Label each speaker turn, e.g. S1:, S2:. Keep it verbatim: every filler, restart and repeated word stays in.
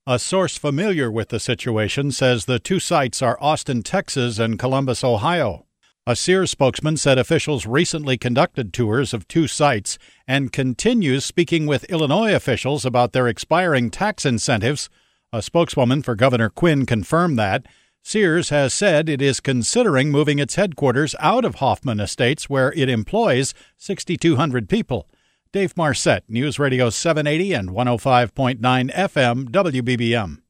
S1: A source familiar with the situation says the two sites are Austin, Texas, and Columbus, Ohio. A Sears spokesman said officials recently conducted tours of two sites and continues speaking with Illinois officials about their expiring tax incentives. A spokeswoman for Governor Quinn confirmed that. Sears has said it is considering moving its headquarters out of Hoffman Estates, where it employs six thousand two hundred people. Dave Marcette, News Radio seven eighty and one oh five point nine F M W B B M.